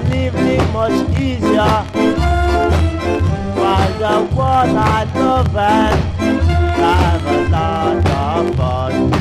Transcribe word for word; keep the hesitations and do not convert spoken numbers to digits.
living much easier. While the one I love and have a lot of fun.